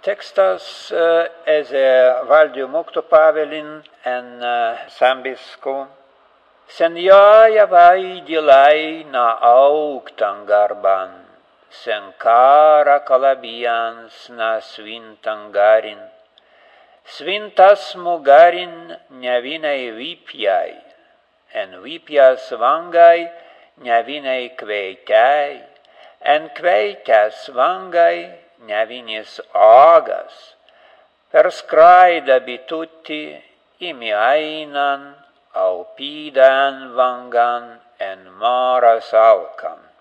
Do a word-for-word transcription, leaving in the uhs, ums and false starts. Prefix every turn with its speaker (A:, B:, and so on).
A: Textas uh, eze Valdiu Mocto Pavelin en uh, Sambisco. Sen jaja vaidilai na auktangarban, sen kara kalabians na svintangarin. Svintas mugarin nevinai vipjai, en vipjas vangai nevinai kveitai, en kveitas vangai nevinis agas. Per skraida bitutti imi ainan, au pidan vangan en maras alkan.